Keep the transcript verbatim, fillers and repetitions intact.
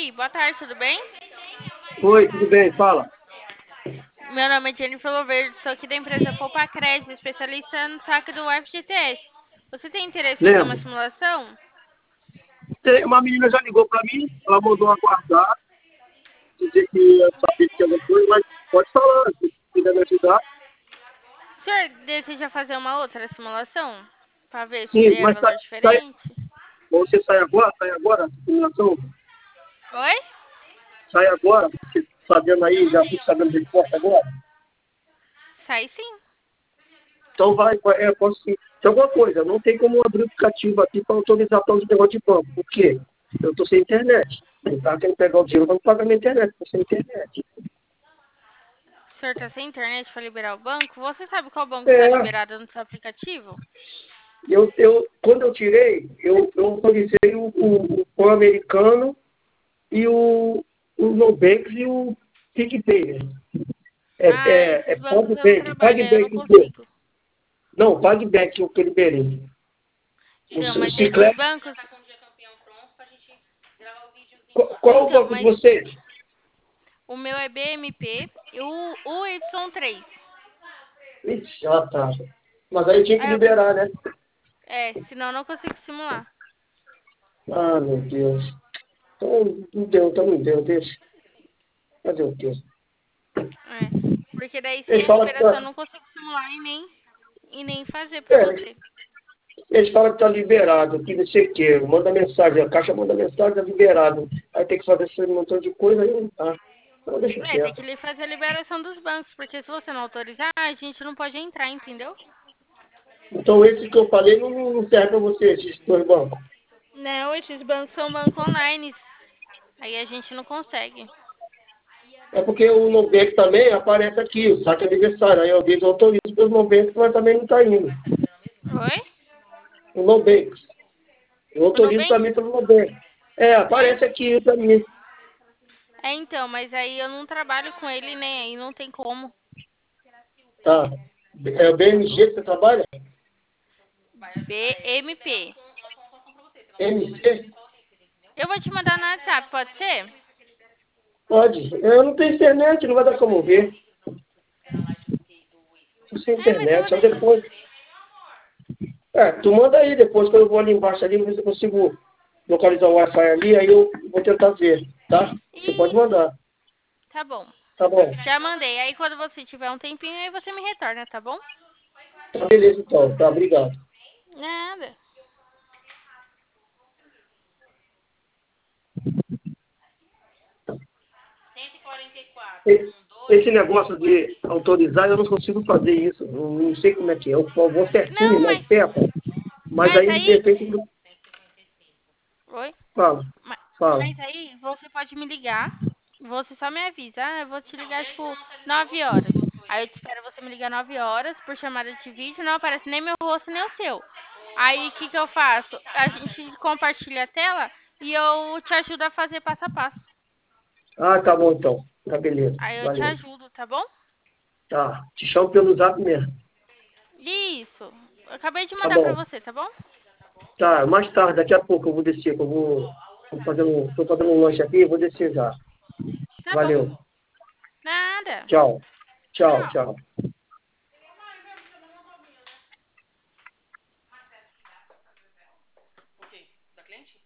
Oi, boa tarde, tudo bem? Oi, tudo bem? Fala. Meu nome é Jennifer Louveiro, sou aqui da empresa Poupa Crédito, especialista no saque do F G T S. Você tem interesse em fazer uma Lembro. simulação? Tem- Uma menina já ligou para mim, ela mandou aguardar, dizer que eu sabia que tinha alguma coisa, mas pode falar, se quiser me ajudar. O senhor deseja fazer uma outra simulação? Para ver se Sim, é mas sai, valor sai, diferente? você sai agora? Sai agora? A simulação? Oi? Sai agora? Você sabendo aí, já fica sabendo a resposta agora? Sai sim. Então vai, vai, é, posso sim. Tem alguma coisa, não tem como abrir o aplicativo aqui para autorizar para os negócios de banco. Por quê? Eu estou sem internet. Eu estava querendo pegar o dinheiro, vamos pagar minha internet, estou sem internet. O senhor está sem internet para liberar o banco? Você sabe qual banco está É, liberado no seu aplicativo? Eu, eu, quando eu tirei, eu, eu autorizei o, o, o Pan-Americano e o, o Nubank e o PicPay. É, Ah, é, é esses bancos eu não PagBank, trabalho, aí eu não PagBank o quê? consigo. Não, PagBank o que eu liberei. O, Então, o mas esses Ciclete, bancos... qual, qual é o Então, banco de mas vocês? o meu é B M P e o U Y três. Ixi, ah, tá. Mas aí tinha que Ah, eu preciso... liberar, né? É, senão eu não consigo simular. Ah, meu Deus. Então não deu, então não deu, deixa. Fazer o quê? É. Porque daí sem Eles a falam que liberação eu tá. não consigo simular e nem, e nem fazer pra É, você. eles falam que está liberado, que não sei o quê. Manda mensagem, a caixa manda mensagem, está liberado. Aí tem que fazer esse montão de coisa aí não tá. Então deixa É, tem quieto. que lhe fazer a liberação dos bancos, porque se você não autorizar, a gente não pode entrar, entendeu? Então esse que eu falei não, não serve para você, esses dois bancos. Não, esses bancos são bancos online. Aí a gente não consegue. É porque o Nubank também aparece aqui, o saque aniversário. Aí alguém autoriza os Nubank, mas também não está indo. Oi? O Nubank. Eu O autorizo Nubank? também pelo Nubank. É, É, aparece aqui para mim. é então, mas aí eu não trabalho com ele, né? Aí não tem como. Tá. É o B M G que você trabalha? B M P. M C? Eu vou te mandar no WhatsApp, pode ser? Pode. Eu não tenho internet, não vai dar como ver. Não sem É, mas eu vou internet, só deixar. depois. É, tu manda aí depois, quando eu vou ali embaixo ali, ver se eu consigo localizar o Wi-Fi ali, aí eu vou tentar ver, tá? Você pode Isso, mandar, tá bom. tá bom? Já mandei. Aí quando você tiver um tempinho, aí você me retorna, tá bom? Tá beleza então, tá, obrigado. Nada. E- Esse negócio de autorizar, eu não consigo fazer isso, não, não sei como é que é, eu vou certinho, Não, mais mas. perto, mas Mas aí de aí. repente, não- Oi? fala, Ma- fala. Mas aí você pode me ligar. Você só me avisa. Ah, eu vou te ligar tipo nove horas. Aí eu te espero você me ligar nove horas por chamada de vídeo. Não aparece nem meu rosto nem o seu. Aí o que, que eu faço? A gente compartilha a tela e eu te ajudo a fazer passo a passo. Ah, tá bom então, tá beleza, Aí eu te valeu. ajudo, tá bom? Tá, te chamo pelo zap mesmo, Isso. Eu acabei de tá mandar pra bom. você, tá bom? Tá, mais tarde, daqui a pouco eu vou descer, que eu vou, vou fazer um, tô fazendo um lanche aqui, eu vou descer já. Tá bom. Valeu. Nada. Tchau. Tchau, Tchau. tchau.